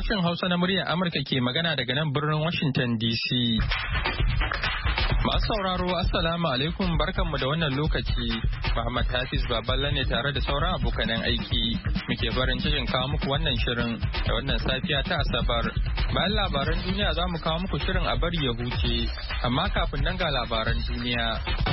Sashen Hausa na muryar Amurka ke magana daga nan birnin Washington DC. Masu sauraro Assalamu alaikum barkanmu da wannan lokaci. Muhammad Hafiz Baballa ne tare da sauran abokanan aiki. Muke farin cikin kawo muku wannan shirin da wannan safiya ta Asabar. Bayan labaran duniya za mu kawo muku shirin a bari ya huce. Amma kafin nan ga labaran duniya.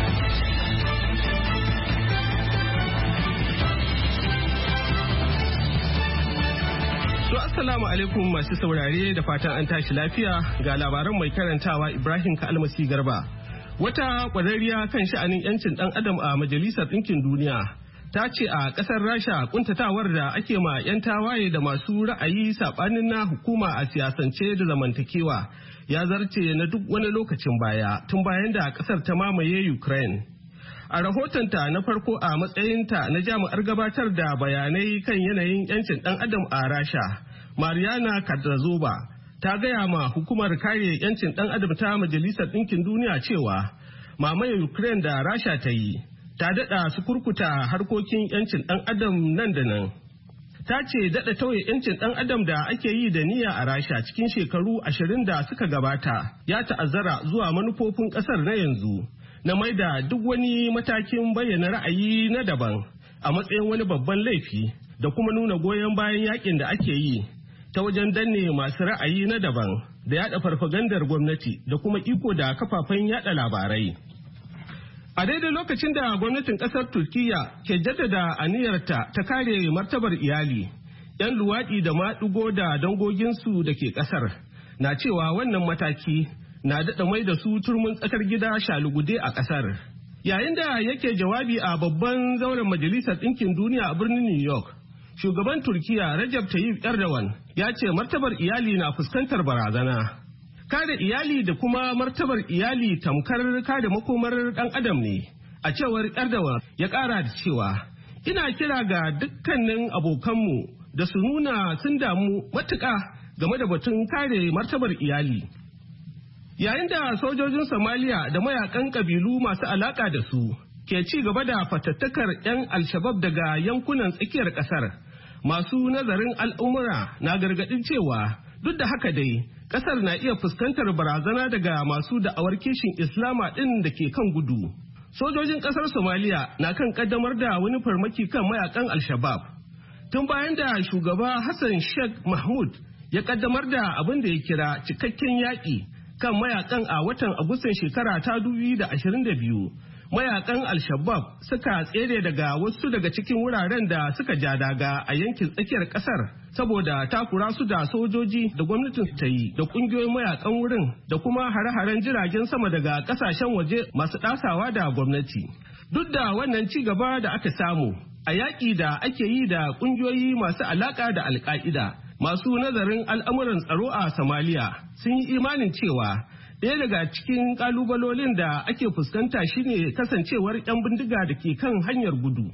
To assalamu alaikum masu saurare da fatan an tashi lafiya ga labaran mai karantawa Ibrahim Kalmasi Garba. Wata kwararriya kan sha'anin 'yancin ɗan adam a Majalisar Ɗinkin Duniya ta ce a ƙasar Rasha kuntatawar da ake ma 'yan tawaye da masu ra'ayi saɓanin na hukuma a siyasance da zamantakewa ya zarce na duk wani lokacin baya tun bayan da ƙasar ta mamaye Ukraine. A rahotonta na farko a matsayinta na jami'ar gabatar da bayanai kan yanayin 'yancin ɗan adam a Rasha, Mariana Kadrazova ta gaya ma hukumar kare 'yancin ɗan adam ta Majalisar Ɗinkin Duniya cewa mamayar Ukraine da Rasha ta yi ta daɗa su kurkuta harkokin 'yancin ɗan adam nan da nan. Ta ce daɗa tauye 'yancin ɗan adam da ake yi da niyya a Rasha cikin shekaru 20 da suka gabata ya ta'azzara zuwa manufofin ƙasar na yanzu. Na maida duk wani matakin bayyana ra'ayi na daban a matsayin wani babban laifi da kuma nuna goyon bayan yakin da ake yi ta wajen danne masu ra'ayi na daban da yada farfagandar gwamnati da kuma iko da kafafen yada labarai. A daidai lokacin da gwamnatin kasar Turkiyya ke jaddada aniyarta ta kare martabar iyali, 'yan luwaɗi da maɗigo da dangoginsu da ke kasar na cewa wannan mataki na daɗa mai da su turmin tsakar gida shalugude a ƙasar. Yayin da yake jawabi a babban zauren Majalisar Ɗinkin Duniya a birnin New York, shugaban Turkiyya Recep Tayyip Erdogan ya ce martabar iyali na fuskantar barazana. Kare iyali da kuma martabar iyali tamkar kare makomar ɗan adam ne, a cewar Erdogan ya ƙara da cewa, ina kira ga dukkanin abokanmu da su nuna sun damu matuƙa game da batun kare martabar iyali. Yayin da sojojin Somalia da mayakan kabilu masu alaka da su ke ci gaba da fatattakar 'yan Al-Shabab daga yankunan tsakiyar kasar, masu nazarin al'umura na gargadin cewa duk da haka dai kasar na iya fuskantar barazana daga masu da'awar kishin Islama ɗin da ke kan gudu. Sojojin kasar Somalia na kan kaddamar da wani farmaki kan mayakan Al-Shabab. Tun bayan da shugaba Hassan Sheikh Mahmud ya kaddamar da abin da ya kira cikakken yaƙi kan mayakan a watan Agustan shekara ta 2022, mayakan Al-Shabab suka tsere daga wasu daga cikin wuraren da suka ja daga a yankin tsakiyar kasar saboda takura su da sojoji da gwamnatin ta yi da kungiyoyin mayakan wurin da kuma hare-haren jiragen sama daga kasashen waje masu ɗasawa da gwamnati. Duk da wannan ci gaba da aka samu a yaƙi da ake yi da kungiyoyi masu alaƙa da Al-Qaida, masu nazarin al'amuran tsaro a Somalia sun yi imanin cewa ɗaya daga cikin ƙalubalolin da ake fuskanta shine kasancewar 'yan bindiga da ke kan hanyar gudu.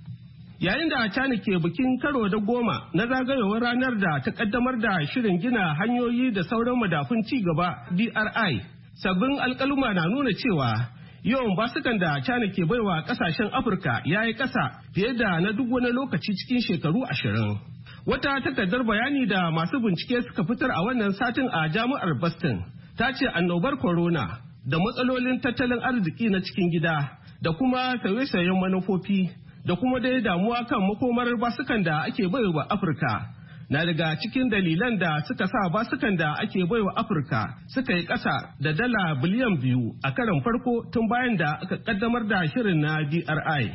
Yayin da China ke bikin karo da 10 na zagayowar ranar da ta ƙaddamar da shirin gina hanyoyi da sauran madafun ci gaba BRI, sabbin alƙaluma na nuna cewa yawan basukan da China ke baiwa ƙasashen Afirka ya yi ƙasa fiye da na duk wani lokaci cikin shekaru 20. Wata takardar bayani da masu bincike suka fitar a wannan satin a jami'ar Boston ta ce annobar corona da matsalolin tattalin arziki na cikin gida da kuma sauye-sauyen manufofi da kuma dai damuwa kan makomar basukan da ake baiwa Afirka na daga cikin dalilan da suka sa basukan da ake baiwa Afirka suka yi ƙasa da dala biliyan 2 a karon farko tun bayan da aka kaddamar da shirin na DRI.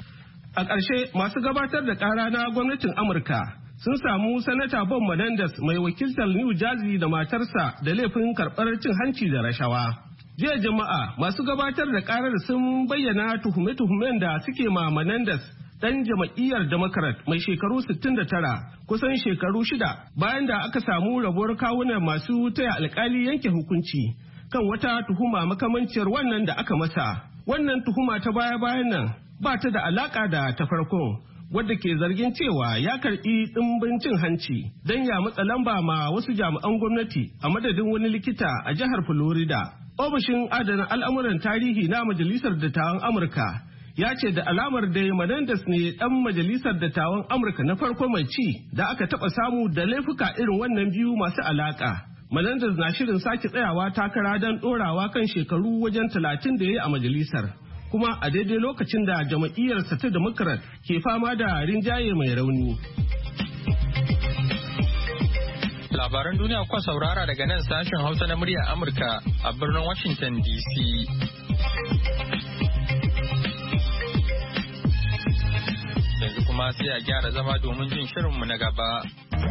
A ƙarshe masu gabatar da ƙara na gwamnatin Amurka sun samu sanata Bob Menendez mai wakiltar New Jersey da matarsa da laifin karɓar cin hanci da rashawa. Jiya jama'a masu gabatar da karar sun bayyana tuhume-tuhumen da suke ma Menendez ɗan jam'iyyar Democrat mai shekaru 69 kusan shekaru 6 bayan da aka samu rabuwar kawunan masu taya alkali yanke hukunci kan wata tuhuma makamanciyar wannan da aka masa. Wannan tuhuma ta baya-bayan nan ba ta da alaka da ta farkon, wadda ke zargin cewa ya karbi ɗimbin cin hanci don ya matsa lamba ma wasu jami'an gwamnati a madadin wani likita a jihar Florida. Ofishin adana al'amuran tarihi na Majalisar Dattawan Amurka ya ce da alamar dai Menendez ne ɗan majalisar dattawan Amurka na farko mai ci da aka taɓa samu da laifuka irin wannan biyu masu alaƙa. Menendez na shirin sake tsayawa takara don ɗorawa kan shekaru wajen 30 da ya yi a majalisar. Kuma a daidai lokacin da jam'iyyarsa ta Democrat ke fama da rinjaye mai rauni. Labaran duniya kuwa saurara daga nan sashen Hausa na murya Amurka a birnin Washington DC. Yanzu kuma sai a gyara zama domin jin shirinmu na gaba.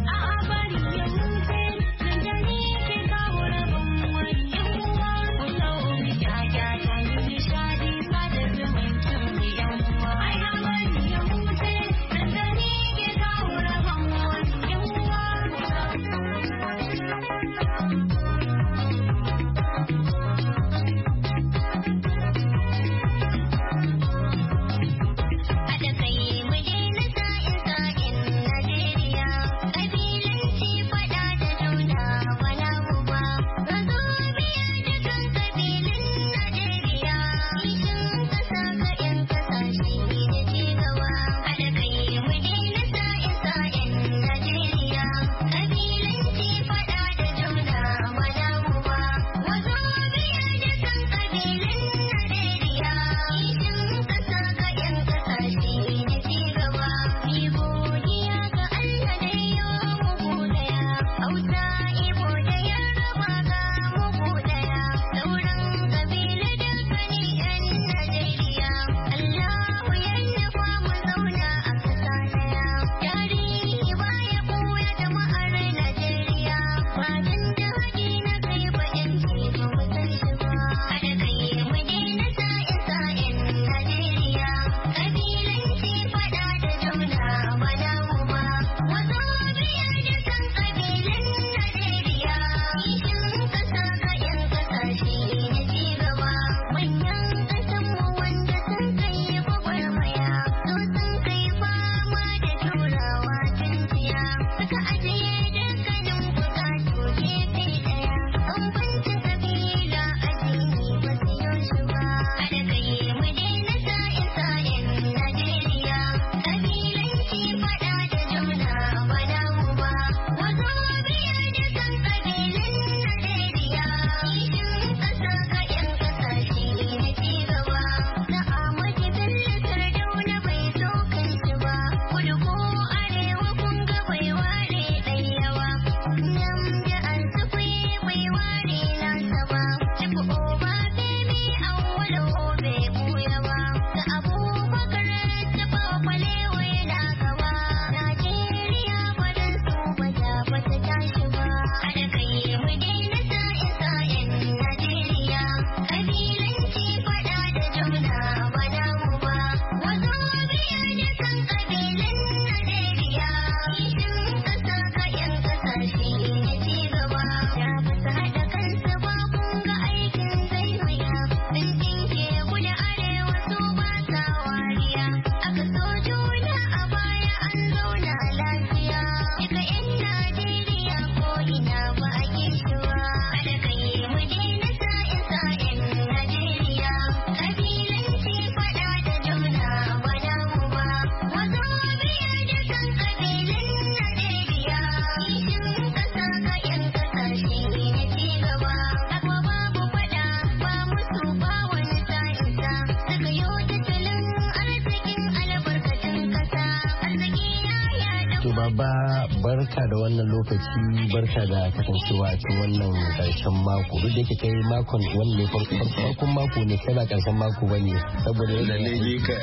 Barka da wannan lokaci, barka da kasancewa a cikin wannan karshen mako. Duk da yake kai makon wannan farkon mako ne, kai ba karshen mako bane saboda lalle ka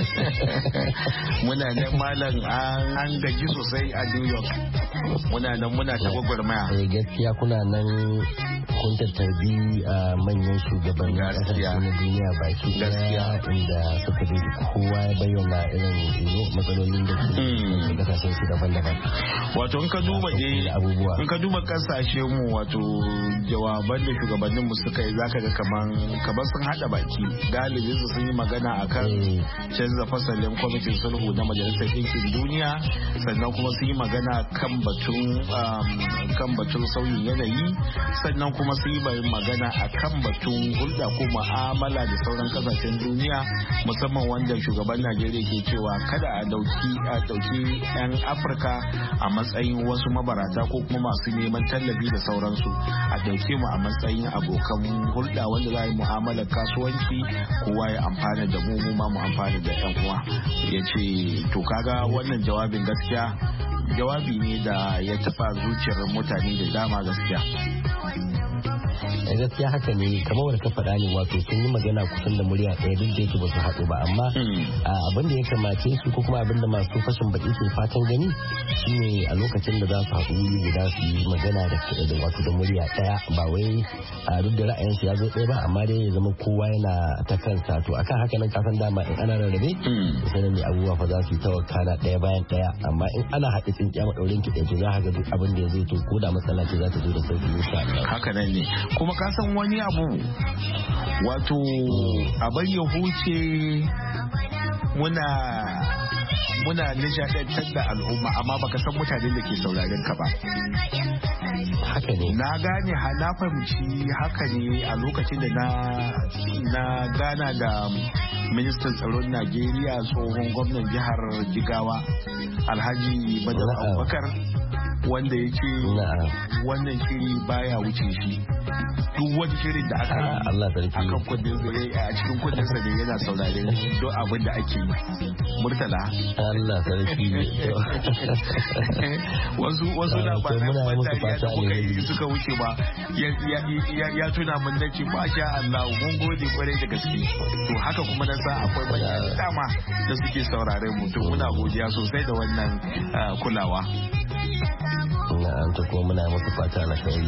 muna nan malam an gaji sosai a New York. Muna ta gwagwarmaya. Gaskiya kuna nan kun tattarbi manyan shugabannin kasashe na duniya baki daya inda suka bi kowa ya bayyana irin matsalolin da ke kasashen su daban-daban. Wato in ka duba kasashe mu, wato jawaban da shugabannin mu suka yi zaka ga kamar sun hada baki. Galibi su sun yi magana akan canza fasalin kwamitin sulhu na majalisar ɗinkin duniya, sannan kuma sun yi magana kan batun sauyin yanayi, sannan kuma sun yi magana akan batu batun hulɗa ko mu'amala da sauran kasashen duniya, musamman wanda shugaban Najeriya ke cewa kada a dauki 'yan Afirka a matsayin wasu mabarata ko kuma masu neman tallafi da sauransu, a dauke mu a matsayin abokan hulɗa wanda za a yi mu'amalar kasuwanci, kowa ya amfana da mu ma mu amfana da 'yan uwa. Ya ce to kaga wannan jawabin gaskiya jawabi ne da ya taɓa zuciyar mutane da dama gaskiya. Gaskiya haka ne, kamar wanda ka faɗa ne, wato sun yi magana kusan da murya ɗaya duk da yake ba su haɗu ba, amma abin da ya kamace su ko kuma abin da masu fashin baki ke fatan gani shine a lokacin da za su haɗu wuri guda su yi magana da wato da murya ɗaya, ba wai duk da ra'ayinsu ya zo ɗaya ba, amma dai ya zama kowa yana ta kansa. To akan haka nan kasan dama in ana rarrabe sanin ne abubuwa fa za su yi ta wakana ɗaya bayan ɗaya, amma in ana haɗe tsinkiya maɗaurin ki ɗaya to za ka ga duk abin da ya zai to ko da matsala ce za ta zo da sauƙi insha Allah. Haka nan ne, kuma ka san wani abu wato abin ya huce muna nishadantar da al'umma, amma baka san mutanen da ke sauraren ka ba. Haka ne, na gane na fahimci haka ne a lokacin da na gana da ministan tsaron Najeriya, tsohon gwamnan jihar Jigawa Alhaji Badar Abubakar, wanda ya ce wannan shiri baya wuce shi, duk wani shirin da aka yi akan kundinsa a cikin kundinsa ne yana saurare don abin da ake yi. Murtala Allah sarki ne. wasu na ba na banda da muka yi suka wuce ba ya tuna mun dace ba sha Allah mun gode kwarai da gaske. To haka kuma na sa akwai mutane dama da suke saurare mu, to muna godiya sosai da wannan kulawa. Na'am, to kuma muna muku fata na kai.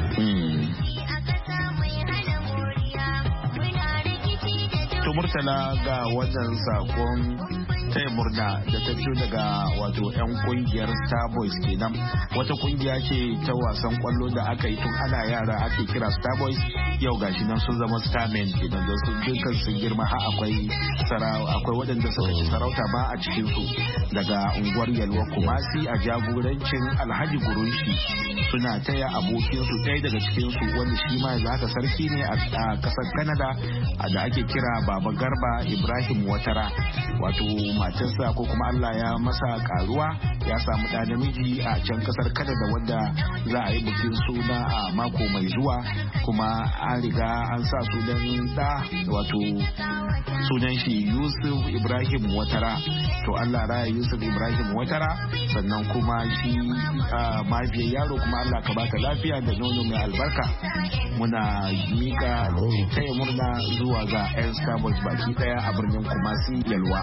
To Murtala, ga wannan sakon taya murna da ta fito daga wato 'yan kungiyar Star Boys kenan, wata kungiya ce ta wasan kwallo da aka yi tun ana yara ake kira Star Boys, yau gashi nan sun zama Starmen kenan, da su dukkan sun girma har akwai waɗanda suka ci sarauta ba a cikin su, daga unguwar Yalwa Kumasi a jagorancin Alhaji Gurunshi suna taya abokin su ɗaya daga cikin su wanda shi ma yanzu haka sarki ne a ƙasar Canada da ake kira Baba Garba Ibrahim Watara, wato matarsa ko kuma Allah ya masa karuwa, ya samu ɗa namiji a can ƙasar Canada wanda za a yi bikin suna a mako mai zuwa, kuma an riga an sa sunan ɗa wato sunan shi Yusuf Ibrahim Watara. To Allah raya Yusuf Ibrahim Watara, sannan kuma shi mahaifiyar yaro kuma Allah ka baka lafiya da nono mai albarka. Muna mika taya murna zuwa ga 'yan Star Boys baki daya a birnin Kumasi Yalwa.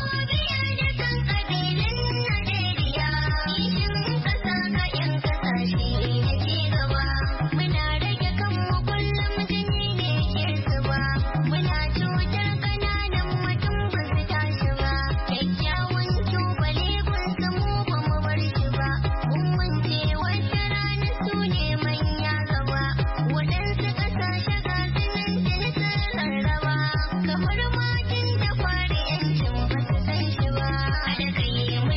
Kamar matin da fari 'yancin ba su san shi ba, a da kai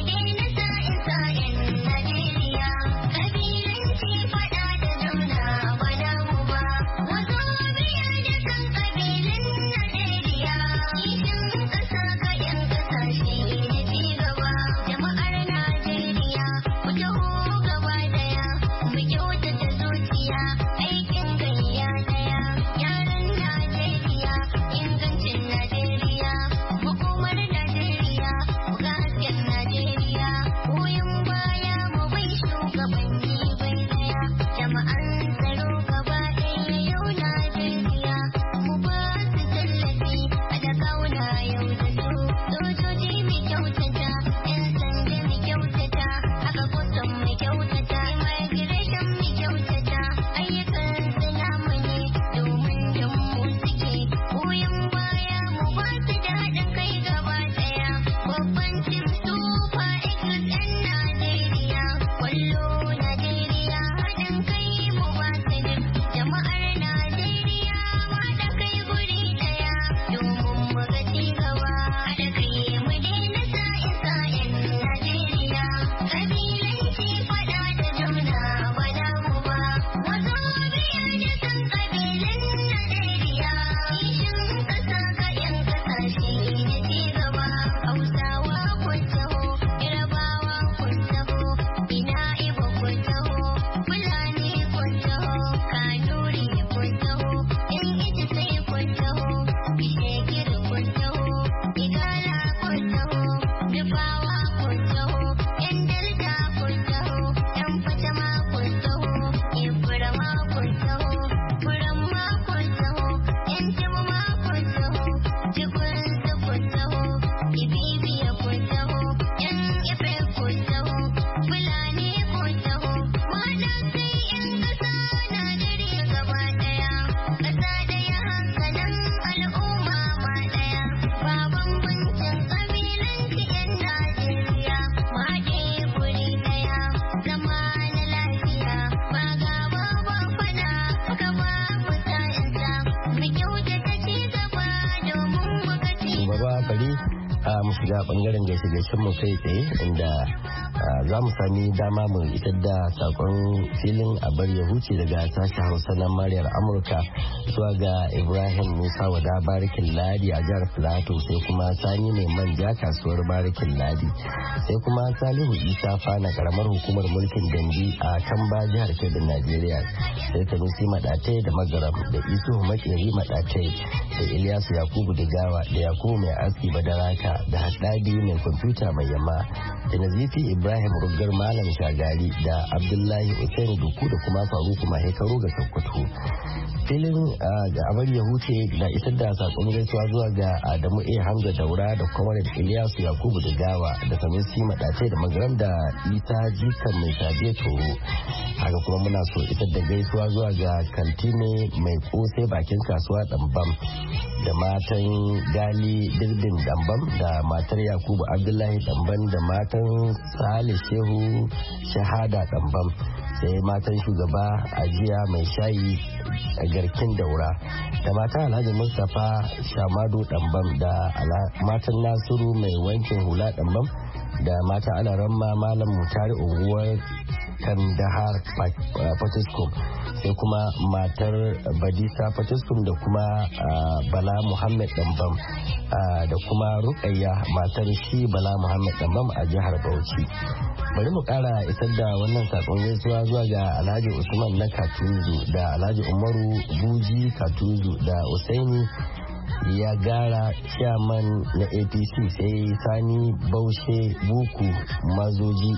mu shiga bangaren gaishe-gaishen mu kai tsaye inda za mu sami dama mu isar da sakon filin a bar ya huce daga sashen Hausa na Muryar Amurka zuwa ga Ibrahim Musa Wada Barikin Ladi a jihar Plateau, sai kuma Sani mai manja kasuwar Barikin Ladi, sai kuma Salihu Isa Fana karamar hukumar mulkin Dambi a Kamba jihar Kebbi Najeriya, sai Sanusi Madatai da Magaram da Isu Makeri Madatai da Ilyasu Yakubu Digawa da Yakubu mai aski Badaraka da Haddadi mai kwamfuta mai yamma da Nazifi Ibrahim Rugar Malam Shagari da Abdullahi Usaini Duku da kuma Faruku Mahekaru ga Sokoto. Filin ga abar ya huce na isar da sakon gaisuwa zuwa ga Adamu A. Hamza Daura da Comrade Ilyasu Yakubu Digawa da Sanusi Madatai da Magaram da Isa Jikan mai Sabiya Toro. Haka kuma muna so isar da gaisuwa zuwa ga Kantine mai kosai bakin kasuwa Dambam da matan Gali Dirbin Dambam da matar Yakubu Abdullahi Dambam da matan Sale Shehu Shahada Dambam, sai matan shugaba Ajiya mai shayi a Garkin Daura da matan Alhaji Mustapha Shamadu Dambam da matan Nasiru mai wankin hula Dambam da matan Alaramma Malam Mutari unguwar Kandahar Fatiskum, sai kuma matar Badisa Fatiskum da kuma Bala Muhammad Dambam da kuma Rukayya matar shi Bala Muhammad Dambam a jihar Bauchi. Bari mu kara isar da wannan sakon gaisuwa zuwa ga Alhaji Usman na Katuzu da Alhaji Umaru Buji Katuzu da Usaini ya gara chairman na APC, sai Sani Baushe Buku Mazoji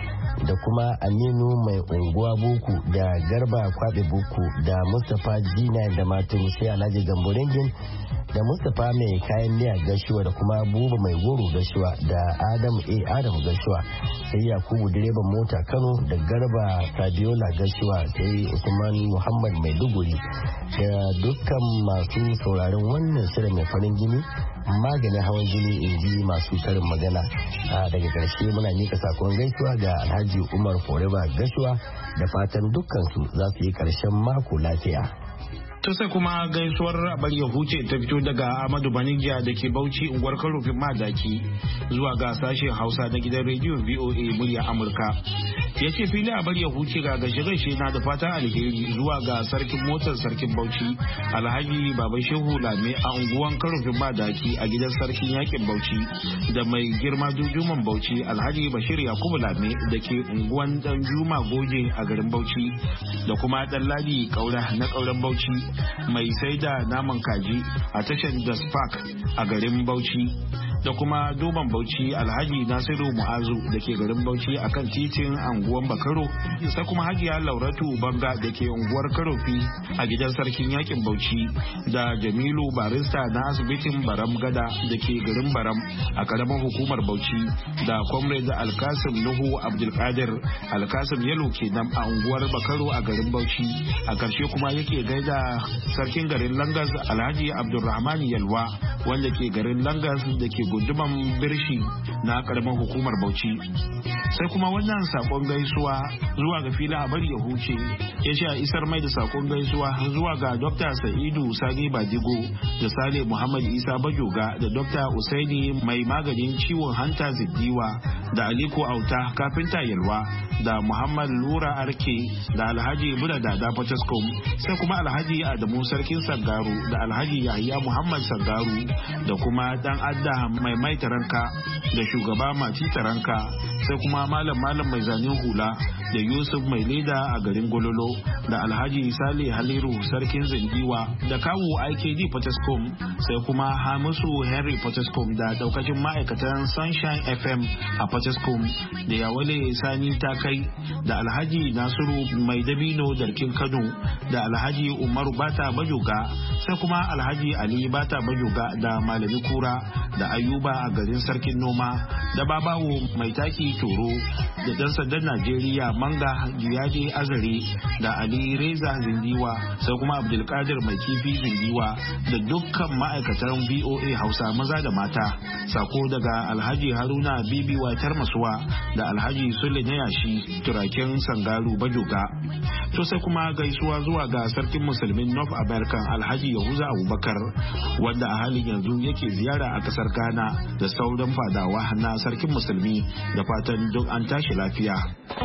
da kuma Aminu mai unguwa Buku da Garba Kwabe Buku da Mustapha Jina da Maturu, sai Alhaji Gamborengin da Mustapha mai kayan miya Gashuwa da kuma Buba mai goro Gashuwa da Adam Gashuwa, sai Yakubu direban mota Kano da Garba Fabiola Gashuwa, sai Usman Muhammad Maiduguri da dukkan masu sauraron wannan shirin mai farin jini maganin hawan jini, in ji masu karin magana. Daga ƙarshe muna nika sakon gaisuwa ga Alhaji Umar Foreba Gashuwa da fatan dukkansu za su yi ƙarshen mako lafiya. ta sai kuma gaisuwar abar ya huce ta fito daga Ahmadu Banija da ke Bauchi unguwar Karofin Madaki zuwa ga sashen Hausa na gidan rediyon VOA murya Amurka. Ya ce fili abar ya huce ga gaishe-gaishe na da fatan alheri zuwa ga sarkin motar sarkin Bauchi Alhaji Baba Shehu Lame a unguwan Karofin Madaki a gidan sarkin yakin Bauchi da mai girma Dujuman Bauchi Alhaji Bashir Yakubu Lame da ke unguwan Danjuma Goje a garin Bauchi da kuma Ɗanladi Kaura na Kauran Bauchi mai sai da naman kaji a tashar Das Park a garin Bauchi da kuma Doban Bauchi Alhaji Nasiru Mu'azu da ke garin Bauchi akan titin anguwan Bakaro, sai kuma Hajiya Lauratu Banga da ke unguwar Karofi a gidan sarkin yakin Bauchi da Jamilu Barista na asibitin Baram Gada da ke garin Baram a karamar hukumar Bauchi da Comrade Alkasim Nuhu Abdulkadir Alkasim Yalo kenan a unguwar Bakaro a garin Bauchi. A karshe kuma yake gaida sarkin garin Langas Alhaji Abdulrahman Yalwa wanda ke garin Langas da ke gunduman Birshi na karamar hukumar Bauchi. Sai kuma wannan sakon gaisuwa zuwa ga fili a bari ya huce ya ce a isar mai da sakon gaisuwa zuwa ga Dr. Sa'idu Sani Badigo da Sale Muhammad Isa Bajoga da Dr. Usaini mai maganin ciwon hanta Ziddiwa da Aliko Auta kafinta Yalwa da Muhammad Lura Arke da Alhaji Buda Dada Fataskom, sai kuma Alhaji Adamu Sarkin Sangaru da Alhaji Yahya Muhammad Sangaru da kuma Dan Adda mai taranka da shugaba Mati Taranka, sai kuma malam mai zanen hula da Yusuf mai leda a garin Gololo da Alhaji Sale Haliru Sarkin Zindiwa da kawu IKD Fataskom, sai kuma Hamisu Henry Fataskom da daukacin ma'aikatan Sunshine FM a Fataskom da Yawale Sani Takai da Alhaji Nasiru Mai Dabino Darkin Kano da Alhaji Umaru Bata Bajoga, sai kuma Alhaji Ali Bata Bajoga da Malami Kura da Ayuba a garin Sarkin Noma da Babawo Mai Taki Toro da dan sandan Najeriya Manga Giyade Azare da Ali Reza Zindiwa, sai kuma Abdulkadir Mai Kifi Zindiwa da dukkan ma'aikatan VOA Hausa maza da mata. Sako daga Alhaji Haruna Bibi Watar Masuwa da Alhaji Sule na Yashi Turaken Sangaru Bajoga. To sai kuma gaisuwa zuwa ga sarkin musulmin North America Alhaji Yahuza Abubakar wanda a halin yanzu yake ziyara a kasar Ghana da sauran fadawa na sarkin musulmi da fatan duk an tashi lafiya.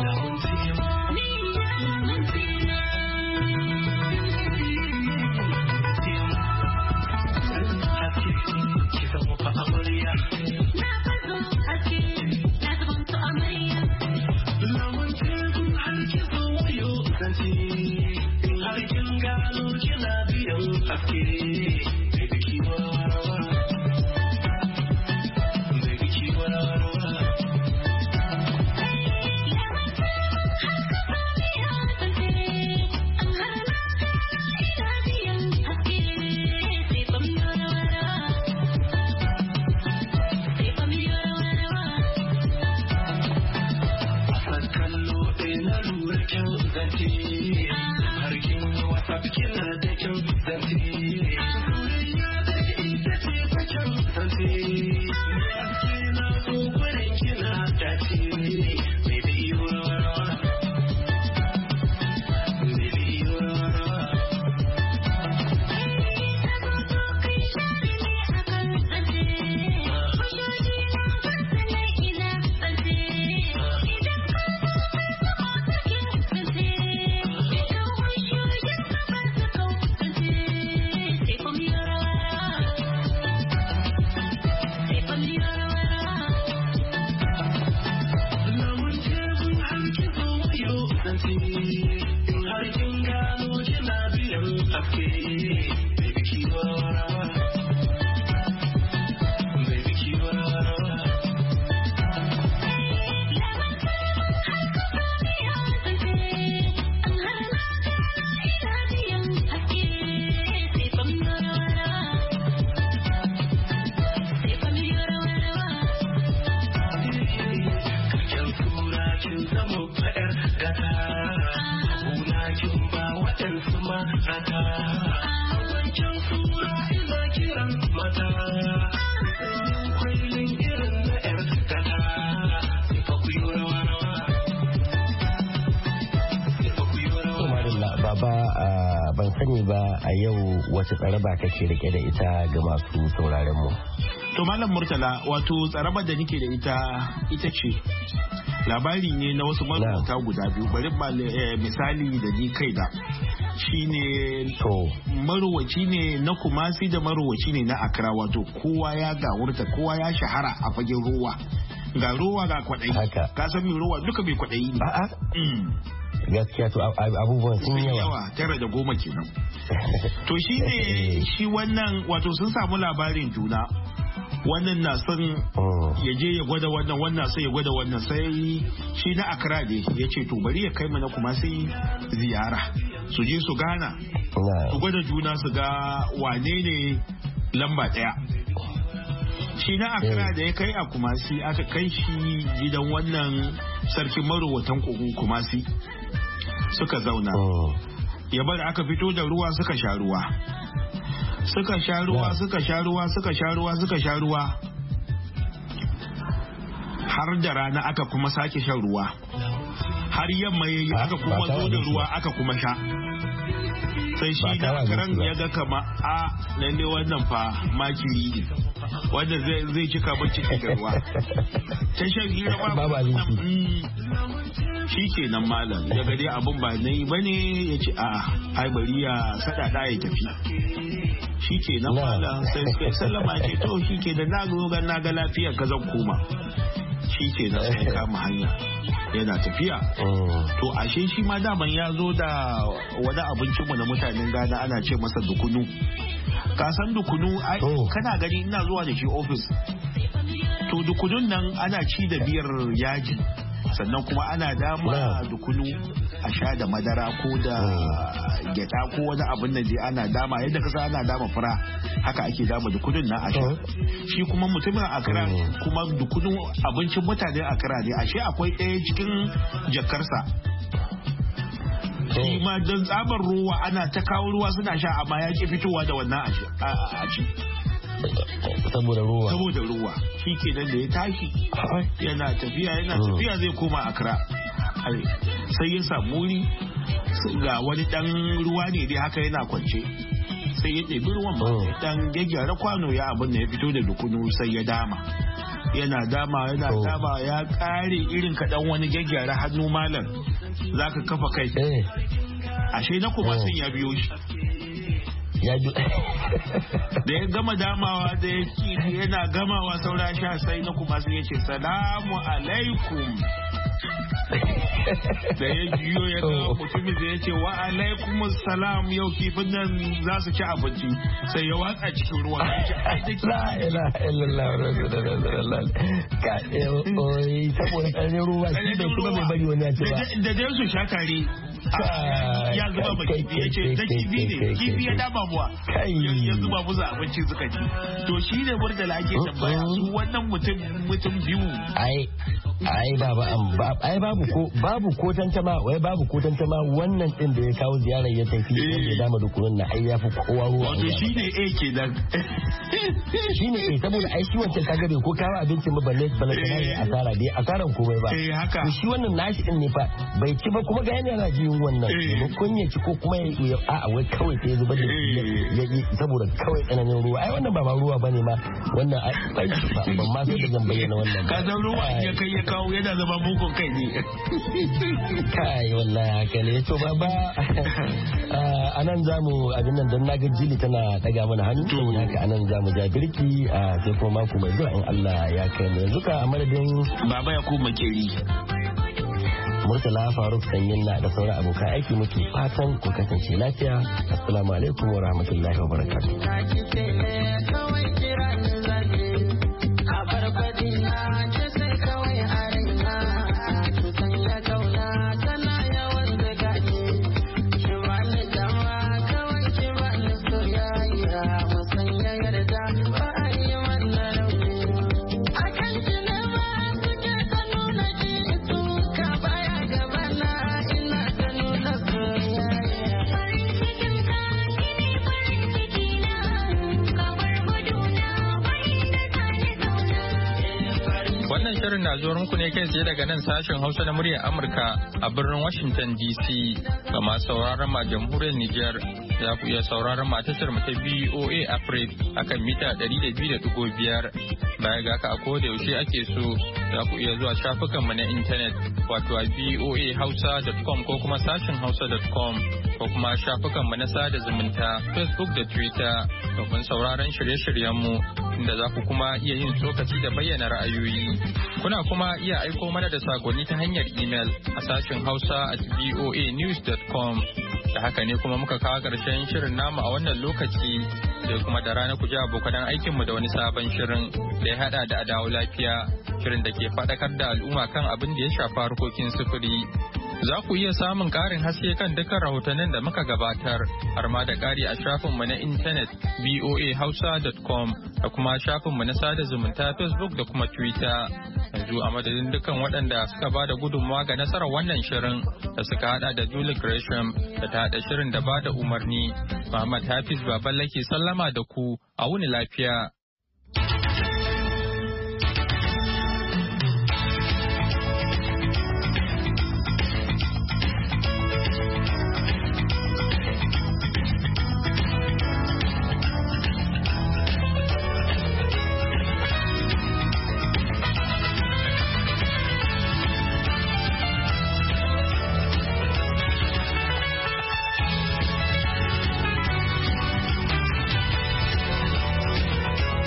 ban sani ba a yau wace tsaraba kake rike da ita ga masu sauraren mu. To Malam Murtala, wato tsarabar da nake da ita ce labari ne na wasu marubuta guda biyu. Bari ba misali da ni kai da shine maruwaci ne na Kumasi da maruwaci ne na Accra, wato kowa ya gawurta, kowa ya shahara a fagen ruwa. Ga ruwa ga kwaɗayi, ka san mai ruwa duka bai kwaɗayi ne. Gaskiya to abubuwan sun yawa 9 da 10 kenan. To shi ne shi wannan wato sun samu labarin juna. Wannan na son ya je ya gwada wannan sai ya gwada wannan, sai shi na Accra ne ya ce to bari ya kai mana kuma sai ziyara su je su gana su gwada juna su ga wane ne lamba 1. Shi na Accra da ya kai a Kumasi aka kai shi gidan wannan sarkin marowatan Kumasi suka zauna, ya bari aka fito da ruwa suka sha ruwa, suka sha ruwa suka sha ruwa suka sha ruwa suka sha ruwa har da rana aka kuma sake shan ruwa, har yamma yayi aka kuma zo da ruwa aka kuma sha. Sai shi da karan ya ga kama a lalle wannan fa makiri ne wanda zai cika ba ciki da ruwa. Ta shan hira ba shi ke nan malam ya ga dai abun ba na yi bane ya ce a ai bari ya sadada ya tafi. Shi ke nan malam sai suka sallama ce to shi ke da na ga lafiyar ka zan koma. Shi ke nan sai kama hanya yana tafiya. To ashe shi ma daman ya zo da wani abincinmu na mutanen Ghana ana ce masa dukunu. Ka san dukunu ai kana gani ina zuwa da shi ofis. To dukunun nan ana ci da biyar yaji, sannan kuma ana dama dukunu a sha da madara ko da gyada ko wani abin da ana dama yadda kasa ana dama fura, haka ake dama dukunun na a sha. Shi kuma mutumin Accra kuma dukunu abincin mutanen Accra ne, ashe akwai ɗaya cikin jakarsa. Shi ma don tsabar ruwa ana ta kawo ruwa suna sha amma ya ke fitowa da wannan a ci. Saboda ruwa shi ke nan da ya tashi yana tafiya zai koma Accra. Sai ya samu wuri ga wani dan ruwa ne dai haka yana kwance, sai ya ɗebi ruwan ma dan gyaggyara kwano ya abin da ya fito da dukunu sai ya dama yana dama ya kare irin kaɗan wani gyaggyara hannu malam zaka kafa kai ashe na kuma sun ya biyo shi da ya gama damawa da ya yana gamawa saura sha sai na kuma sun yace salamu alaikum da ya jiyo ya ga mutumin da ya ce wa alaikum salam yau kifin nan za su ci abinci sai ya watsa cikin ruwa la ilaha illallah rasulullah ka saboda ƙarfin ruwa shi bai kuma bai bari wani ya ce ba da dai su sha tare ya zuba ba kifi ya ce ta kifi ne kifi ya dama muwa ya zuba musu abinci suka ci to shi ne murtala ake tambaya su wannan mutum biyu babu ko tantama wannan din da ya kawo ziyarar ya tafi wanda ya dama dukunan na ai yafi kowa ruwa wato shine kenan shine saboda ai shi wancan kaga bai ko kawo abincin ba balle asara dai asaran komai ba haka shi wannan nashi din ne fa bai ci ba kuma ga yana jin wannan maimakon ya ci ko kuma ya wai kawai sai ya zubar da ya saboda kawai tsananin ruwa ai wannan ba ruwa bane ma wannan ai ban ma sai da zan bayyana wannan ka san ruwa ya kai ya kawo yana zama mugun kai ne kai wallahi haka ne to baba anan zamu abin nan dan naga jili tana daga mana hannu to haka anan zamu ja birki sai kuma mako mai zuwa in Allah ya kai mu yanzu ka a madadin baba ya kuma makeri Murtala Faruk Sanyin na da sauran abokan aiki muke fatan ku kasance lafiya. Assalamu alaikum wa rahmatullahi wa barakatuh. Shirin na zuwa muku ne kai tsaye daga nan sashen Hausa na muryar Amurka a birnin Washington DC. Ga masu sauraron ma jamhuriyar Nijar za ku iya sauraron ma tashar mu ta BOA Africa akan mita 200.5. Baya ga haka a koda yaushe ake so za ku iya zuwa shafukan mu na intanet wato a boahausa.com ko kuma sashen hausa.com ko kuma shafukan mu na sada zumunta Facebook da Twitter domin sauraron shirye-shiryen mu inda za ku kuma iya yin tsokaci da bayyana ra'ayoyi. Kuna kuma iya aiko mana da sakonni ta hanyar email a sashen hausa@boanews.com. Da haka ne kuma muka kawo ƙarshen shirin namu a wannan lokaci sai kuma da rana ku ji abokan aikinmu da wani sabon shirin da ya haɗa da adawo lafiya shirin da ke faɗakar da al'umma kan abin da ya shafa harkokin sufuri. Za ku iya samun ƙarin haske kan dukkan rahotannin da muka gabatar har ma da ƙari a shafinmu na intanet boahausa.com da kuma shafinmu na sada zumunta Facebook da kuma Twitter. Yanzu a madadin dukkan waɗanda suka ba da gudunmawa ga nasarar wannan shirin da suka hada da Julie Gresham da ta haɗa shirin da ba da umarni. Muhammad Hafiz Baballa ke sallama da ku a wuni lafiya.